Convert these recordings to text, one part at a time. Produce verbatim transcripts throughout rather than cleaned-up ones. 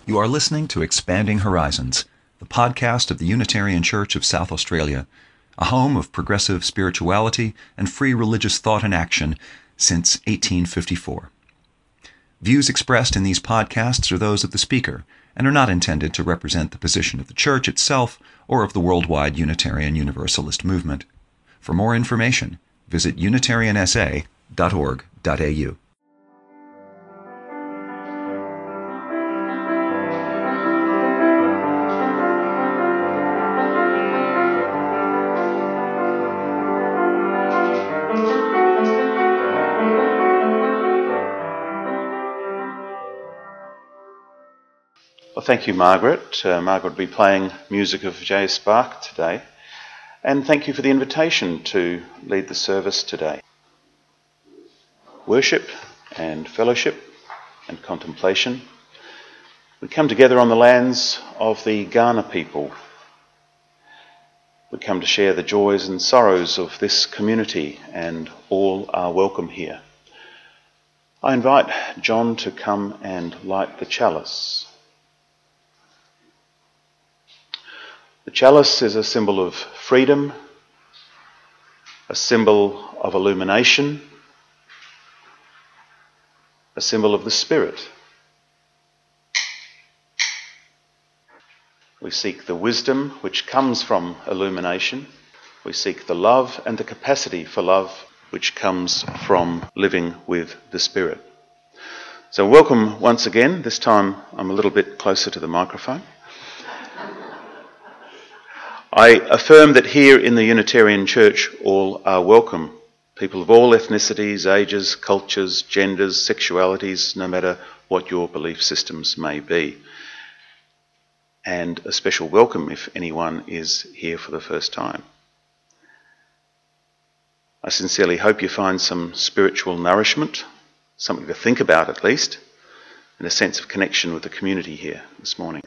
You are listening to Expanding Horizons, the podcast of the Unitarian Church of South Australia, a home of progressive spirituality and free religious thought and action since eighteen fifty-four. Views expressed in these podcasts are those of the speaker and are not intended to represent the position of the Church itself or of the worldwide Unitarian Universalist movement. For more information, visit unitarian s a dot org dot a u. Well, thank you, Margaret. Uh, Margaret will be playing music of J. Spark today. And thank you for the invitation to lead the service today. Worship and fellowship and contemplation. We come together on the lands of the Kaurna people. We come to share the joys and sorrows of this community, and all are welcome here. I invite John to come and light the chalice. The chalice is a symbol of freedom, a symbol of illumination, a symbol of the Spirit. We seek the wisdom which comes from illumination. We seek the love and the capacity for love which comes from living with the Spirit. So welcome once again. This time I'm a little bit closer to the microphone. I affirm that here in the Unitarian Church all are welcome. People of all ethnicities, ages, cultures, genders, sexualities, no matter what your belief systems may be. And a special welcome if anyone is here for the first time. I sincerely hope you find some spiritual nourishment, something to think about at least, and a sense of connection with the community here this morning.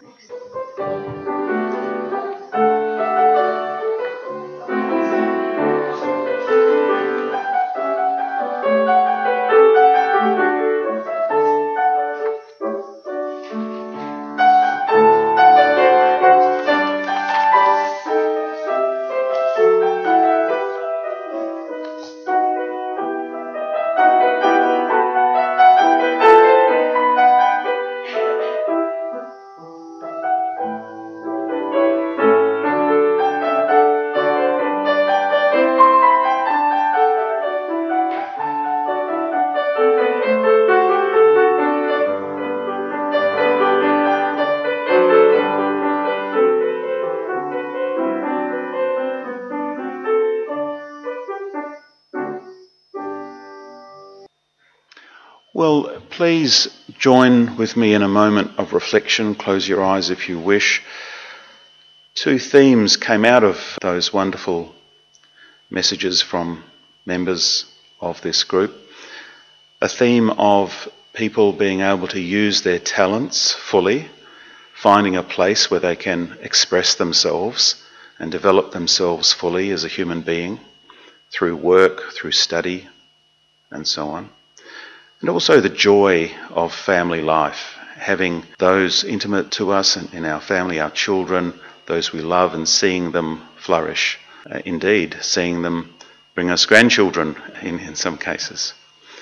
Well, please join with me in a moment of reflection. Close your eyes if you wish. Two themes came out of those wonderful messages from members of this group. A theme of people being able to use their talents fully, finding a place where they can express themselves and develop themselves fully as a human being through work, through study, and so on. And also the joy of family life, having those intimate to us and in our family, our children, those we love, and seeing them flourish. Uh, indeed, seeing them bring us grandchildren in, in some cases.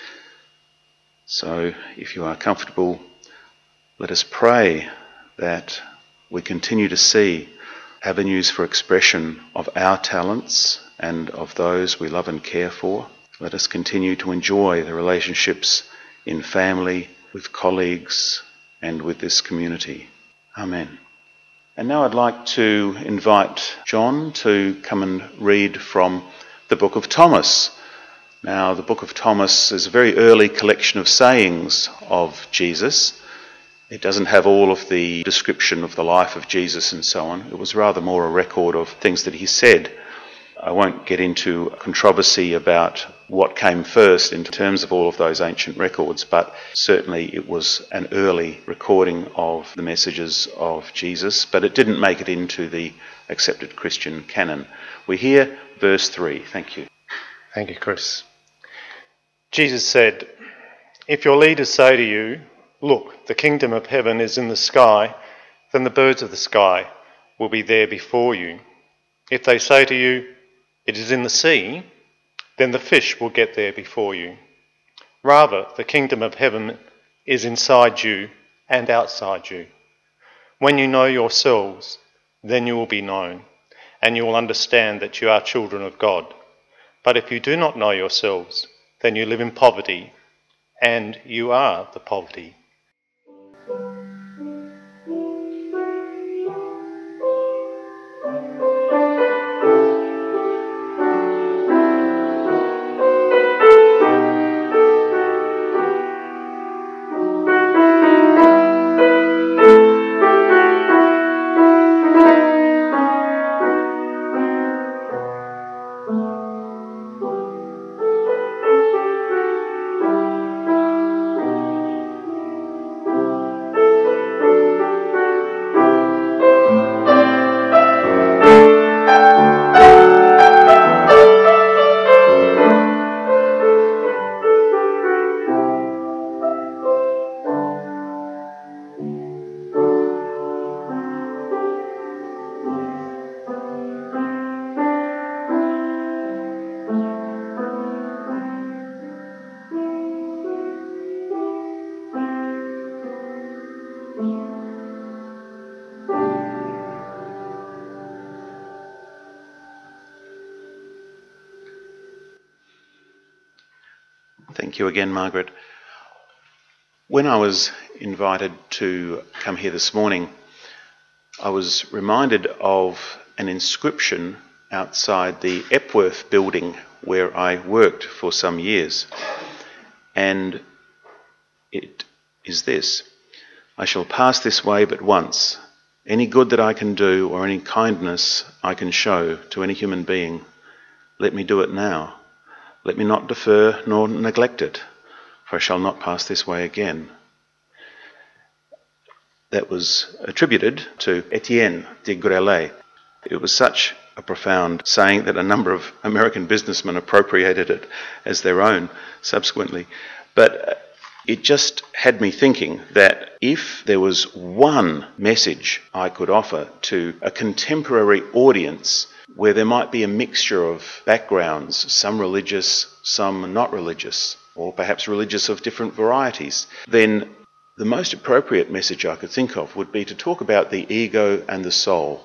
So if you are comfortable, let us pray that we continue to see avenues for expression of our talents and of those we love and care for. Let us continue to enjoy the relationships in family, with colleagues, and with this community. Amen. And now I'd like to invite John to come and read from the Book of Thomas. Now, the Book of Thomas is a very early collection of sayings of Jesus. It doesn't have all of the description of the life of Jesus and so on. It was rather more a record of things that he said. I won't get into controversy about what came first in terms of all of those ancient records, but certainly it was an early recording of the messages of Jesus, but it didn't make it into the accepted Christian canon. We hear verse three. Thank you. Thank you, Chris. Jesus said, "If your leaders say to you, "Look, the kingdom of heaven is in the sky," then the birds of the sky will be there before you. If they say to you, "It is in the sea," then the fish will get there before you. Rather, the kingdom of heaven is inside you and outside you. When you know yourselves, then you will be known, and you will understand that you are children of God. But if you do not know yourselves, then you live in poverty, and you are the poverty. Thank you again, Margaret. When I was invited to come here this morning, I was reminded of an inscription outside the Epworth building where I worked for some years. And it is this: "I shall pass this way but once. Any good that I can do or any kindness I can show to any human being, let me do it now. Let me not defer nor neglect it, for I shall not pass this way again." That was attributed to Etienne de Grelais. It was such a profound saying that a number of American businessmen appropriated it as their own subsequently. But it just had me thinking that if there was one message I could offer to a contemporary audience where there might be a mixture of backgrounds, some religious, some not religious, or perhaps religious of different varieties, then the most appropriate message I could think of would be to talk about the ego and the soul.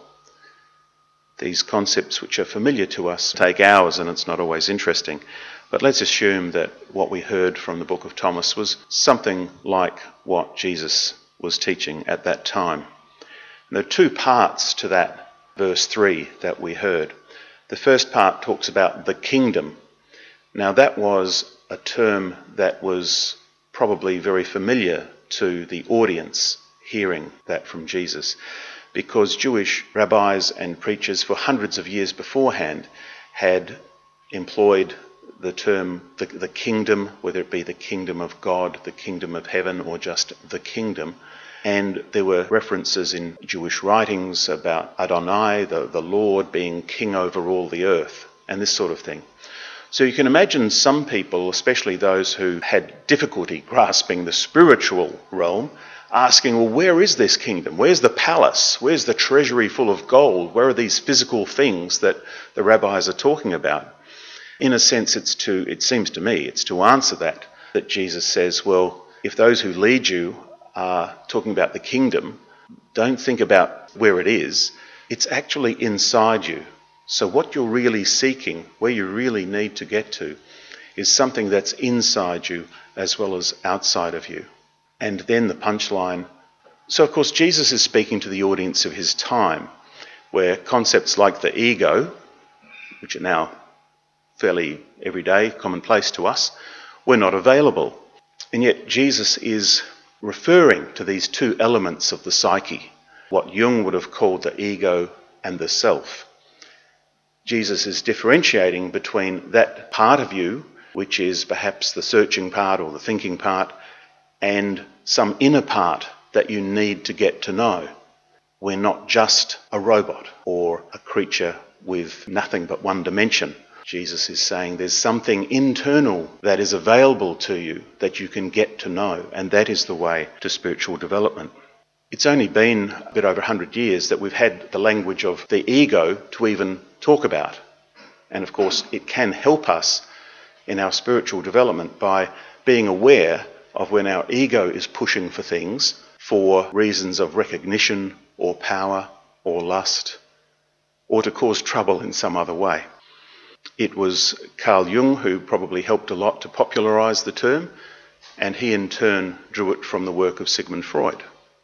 These concepts which are familiar to us take hours and it's not always interesting. But let's assume that what we heard from the book of Thomas was something like what Jesus was teaching at that time. And there are two parts to that verse three that we heard. The first part talks about the kingdom. Now that was a term that was probably very familiar to the audience hearing that from Jesus, because Jewish rabbis and preachers for hundreds of years beforehand had employed the term the, the kingdom, whether it be the kingdom of God, the kingdom of heaven, or just the kingdom. And there were references in Jewish writings about Adonai, the, the Lord, being king over all the earth, and this sort of thing. So you can imagine some people, especially those who had difficulty grasping the spiritual realm, asking, well, where is this kingdom? Where's the palace? Where's the treasury full of gold? Where are these physical things that the rabbis are talking about? In a sense, it's to, it seems to me, it's to answer that, that Jesus says, well, if those who lead you are talking about the kingdom, don't think about where it is. It's actually inside you. So what you're really seeking, where you really need to get to, is something that's inside you as well as outside of you. And then the punchline. So of course Jesus is speaking to the audience of his time, where concepts like the ego, which are now fairly everyday, commonplace to us, were not available. And yet Jesus is referring to these two elements of the psyche, what Jung would have called the ego and the self. Jesus is differentiating between that part of you, which is perhaps the searching part or the thinking part, and some inner part that you need to get to know. We're not just a robot or a creature with nothing but one dimension. Jesus is saying there's something internal that is available to you that you can get to know, and that is the way to spiritual development. It's only been a bit over one hundred years that we've had the language of the ego to even talk about. And of course, it can help us in our spiritual development by being aware of when our ego is pushing for things for reasons of recognition or power or lust, or to cause trouble in some other way. It was Carl Jung who probably helped a lot to popularise the term, and he in turn drew it from the work of Sigmund Freud.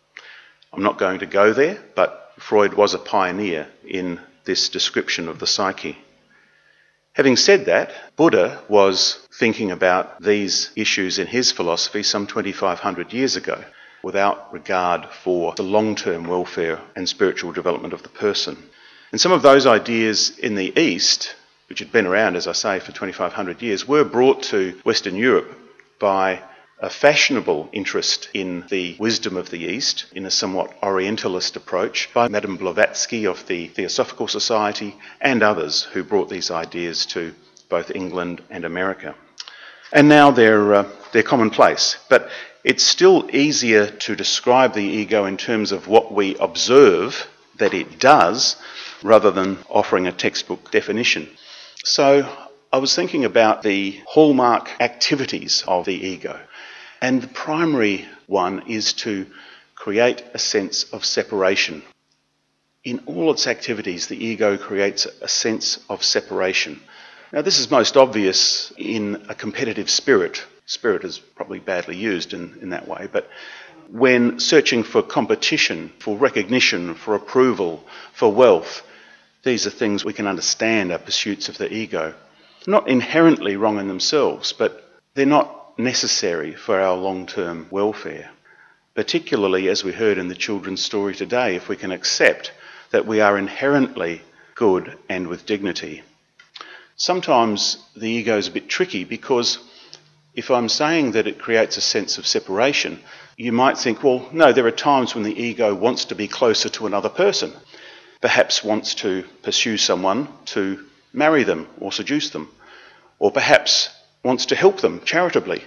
I'm not going to go there, but Freud was a pioneer in this description of the psyche. Having said that, Buddha was thinking about these issues in his philosophy some twenty-five hundred years ago, without regard for the long-term welfare and spiritual development of the person. And some of those ideas in the East, which had been around, as I say, for twenty-five hundred years, were brought to Western Europe by a fashionable interest in the wisdom of the East, in a somewhat Orientalist approach, by Madame Blavatsky of the Theosophical Society and others who brought these ideas to both England and America. And now they're, uh, they're commonplace. But it's still easier to describe the ego in terms of what we observe that it does, rather than offering a textbook definition. So I was thinking about the hallmark activities of the ego. And the primary one is to create a sense of separation. In all its activities, the ego creates a sense of separation. Now, this is most obvious in a competitive spirit. Spirit is probably badly used in, in that way, but when searching for competition, for recognition, for approval, for wealth, these are things we can understand are pursuits of the ego. Not inherently wrong in themselves, but they're not necessary for our long-term welfare, particularly as we heard in the children's story today, if we can accept that we are inherently good and with dignity. Sometimes the ego is a bit tricky because if I'm saying that it creates a sense of separation, you might think, well, no, there are times when the ego wants to be closer to another person, perhaps wants to pursue someone to marry them or seduce them, or perhaps wants to help them charitably.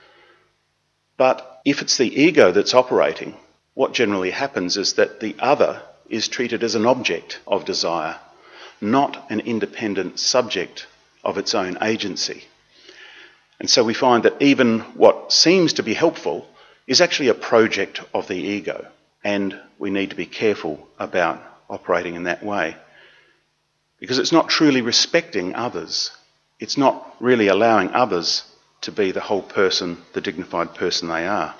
But if it's the ego that's operating, what generally happens is that the other is treated as an object of desire, not an independent subject of its own agency. And so we find that even what seems to be helpful is actually a project of the ego, and we need to be careful about operating in that way, because it's not truly respecting others. It's not really allowing others to be the whole person, the dignified person they are.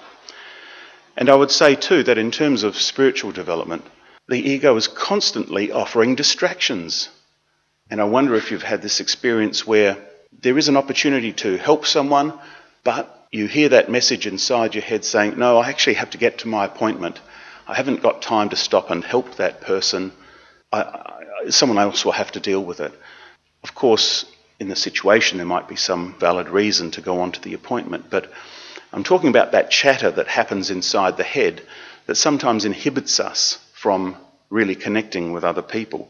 And I would say too that in terms of spiritual development, the ego is constantly offering distractions. And I wonder if you've had this experience where there is an opportunity to help someone, but you hear that message inside your head saying, no, I actually have to get to my appointment. I haven't got time to stop and help that person. I, I, someone else will have to deal with it. Of course, in the situation, there might be some valid reason to go on to the appointment, but I'm talking about that chatter that happens inside the head that sometimes inhibits us from really connecting with other people.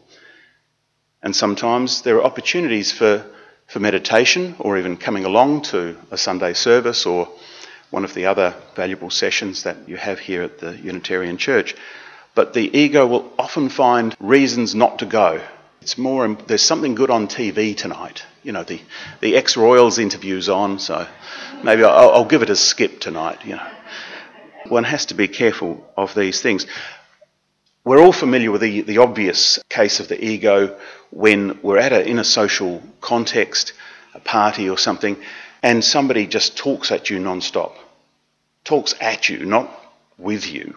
And sometimes there are opportunities for, for meditation, or even coming along to a Sunday service or one of the other valuable sessions that you have here at the Unitarian Church. But the ego will often find reasons not to go. It's more, there's something good on T V tonight. You know, the, the ex-royals interview's on, so maybe I'll, I'll give it a skip tonight, you know. One has to be careful of these things. We're all familiar with the, the obvious case of the ego when we're at a, in a social context, a party or something, and somebody just talks at you non-stop. Talks at you, not with you.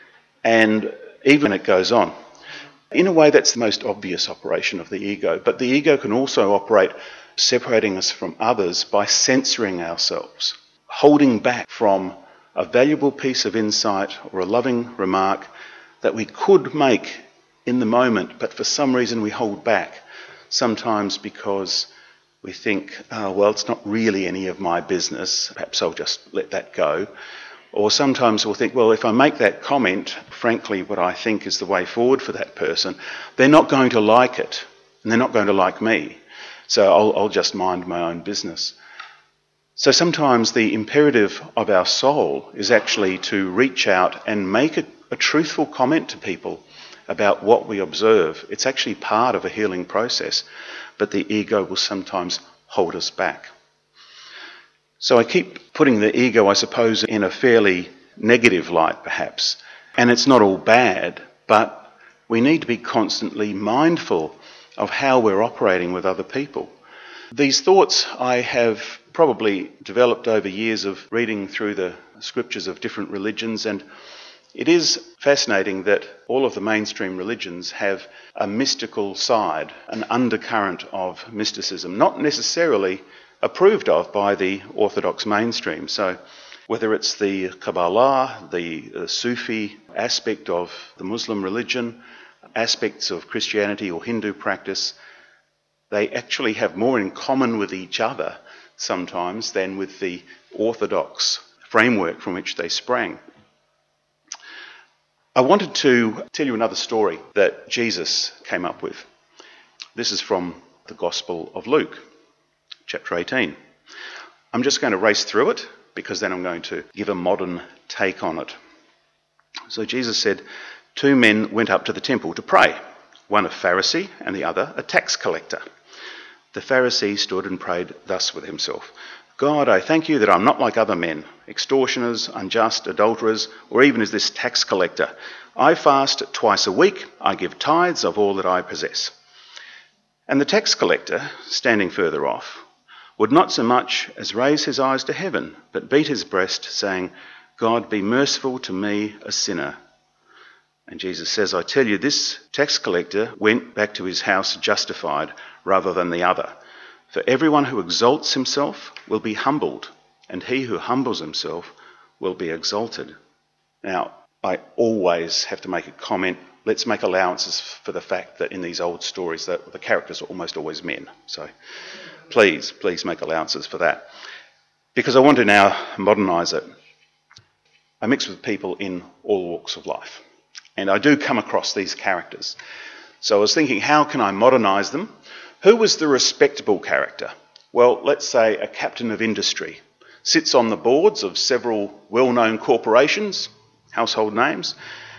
And even it goes on. In a way, that's the most obvious operation of the ego. But the ego can also operate separating us from others by censoring ourselves, holding back from a valuable piece of insight or a loving remark that we could make in the moment, but for some reason we hold back. Sometimes because we think, oh, well, it's not really any of my business, perhaps I'll just let that go. Or sometimes we'll think, well, if I make that comment, frankly, what I think is the way forward for that person, they're not going to like it, and they're not going to like me. so I'll, I'll just mind my own business. So sometimes the imperative of our soul is actually to reach out and make a, a truthful comment to people about what we observe. It's actually part of a healing process, but the ego will sometimes hold us back. So I keep putting the ego, I suppose, in a fairly negative light perhaps, and it's not all bad, but we need to be constantly mindful of how we're operating with other people. These thoughts I have probably developed over years of reading through the scriptures of different religions, and it is fascinating that all of the mainstream religions have a mystical side, an undercurrent of mysticism, not necessarily approved of by the orthodox mainstream. So whether it's the Kabbalah, the uh, Sufi aspect of the Muslim religion, aspects of Christianity or Hindu practice, they actually have more in common with each other sometimes than with the orthodox framework from which they sprang. I wanted to tell you another story that Jesus came up with. This is from the Gospel of Luke, chapter eighteen. I'm just going to race through it because then I'm going to give a modern take on it. So Jesus said, two men went up to the temple to pray, one a Pharisee and the other a tax collector. The Pharisee stood and prayed thus with himself, God, I thank you that I'm not like other men, extortioners, unjust, adulterers, or even as this tax collector. I fast twice a week, I give tithes of all that I possess. And the tax collector, standing further off, would not so much as raise his eyes to heaven, but beat his breast, saying, God, be merciful to me, a sinner. And Jesus says, I tell you, this tax collector went back to his house justified rather than the other. For everyone who exalts himself will be humbled, and he who humbles himself will be exalted. Now, I always have to make a comment. Let's make allowances for the fact that in these old stories that the characters are almost always men. So please, please make allowances for that. Because I want to now modernise it. I mix with people in all walks of life. And I do come across these characters. So I was thinking, how can I modernise them? Who was the respectable character? Well, let's say a captain of industry. Sits on the boards of several well-known corporations, household names,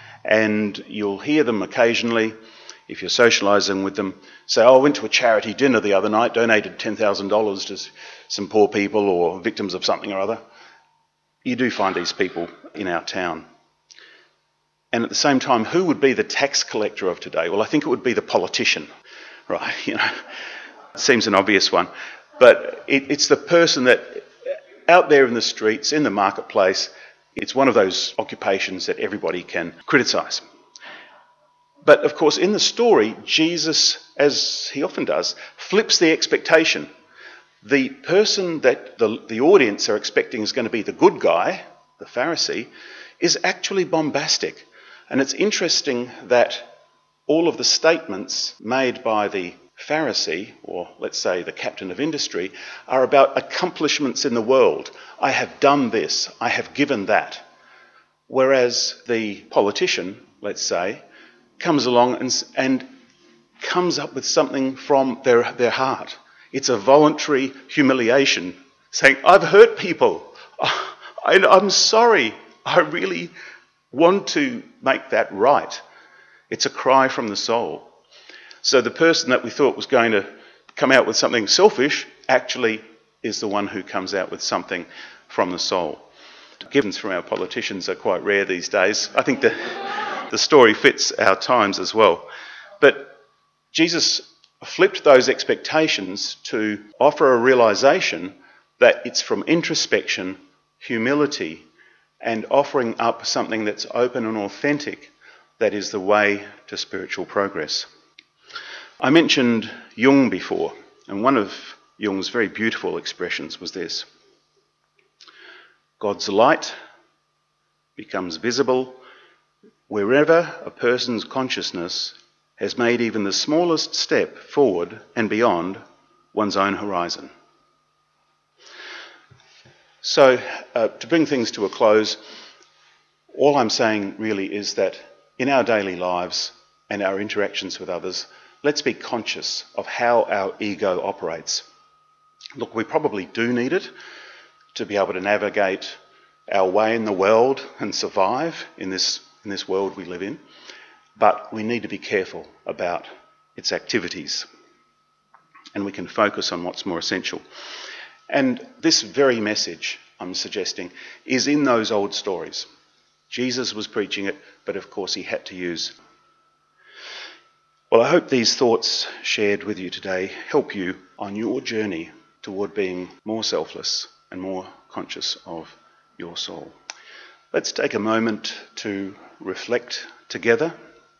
and you'll hear them occasionally, if you're socialising with them, say, oh, I went to a charity dinner the other night, donated ten thousand dollars to some poor people or victims of something or other. You do find these people in our town. And at the same time, who would be the tax collector of today? Well, I think it would be the politician, right? You know, it seems an obvious one. But it, it's the person that, out there in the streets, in the marketplace, it's one of those occupations that everybody can criticise. But of course, in the story, Jesus, as he often does, flips the expectation. The person that the, the audience are expecting is going to be the good guy, the Pharisee, is actually bombastic. And it's interesting that all of the statements made by the Pharisee, or let's say the captain of industry, are about accomplishments in the world. I have done this, I have given that. Whereas the politician, let's say, comes along and, and comes up with something from their, their heart. It's a voluntary humiliation, saying, I've hurt people. I, I'm sorry. I really want to make that right. It's a cry from the soul. So the person that we thought was going to come out with something selfish actually is the one who comes out with something from the soul. Givens from our politicians are quite rare these days. I think the, the story fits our times as well. But Jesus flipped those expectations to offer a realisation that it's from introspection, humility, and offering up something that's open and authentic that is the way to spiritual progress. I mentioned Jung before, and one of Jung's very beautiful expressions was this. God's light becomes visible wherever a person's consciousness has made even the smallest step forward and beyond one's own horizon. So, uh, to bring things to a close, all I'm saying really is that in our daily lives and our interactions with others, let's be conscious of how our ego operates. Look, we probably do need it to be able to navigate our way in the world and survive in this, in this world we live in, but we need to be careful about its activities, and we can focus on what's more essential. And this very message, I'm suggesting, is in those old stories. Jesus was preaching it, but of course he had to use. Well, I hope these thoughts shared with you today help you on your journey toward being more selfless and more conscious of your soul. Let's take a moment to reflect together.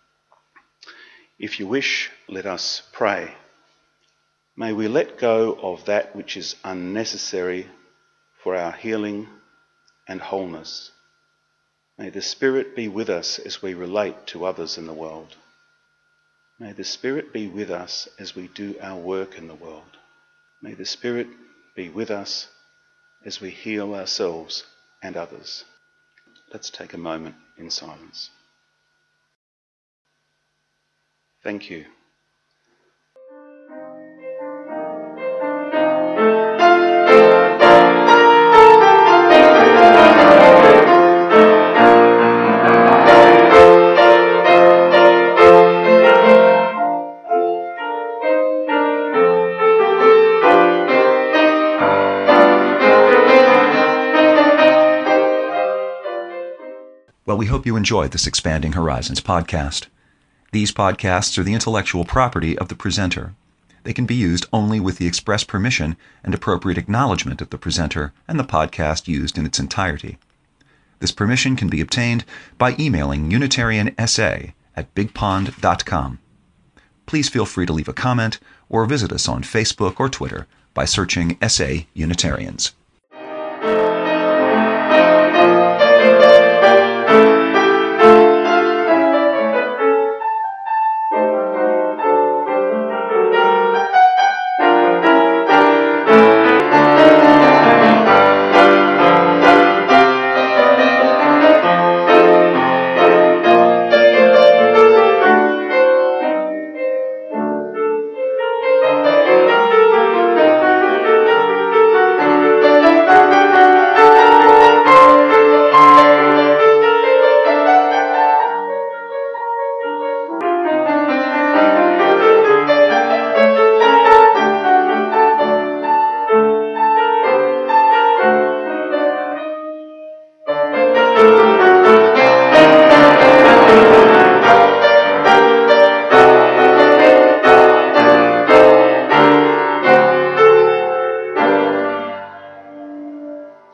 If you wish, let us pray. May we let go of that which is unnecessary for our healing and wholeness. May the Spirit be with us as we relate to others in the world. May the Spirit be with us as we do our work in the world. May the Spirit be with us as we heal ourselves and others. Let's take a moment in silence. Thank you. Well, we hope you enjoyed this Expanding Horizons podcast. These podcasts are the intellectual property of the presenter. They can be used only with the express permission and appropriate acknowledgement of the presenter and the podcast used in its entirety. This permission can be obtained by emailing Unitarian S A at big pond dot com. Please feel free to leave a comment or visit us on Facebook or Twitter by searching S A Unitarians.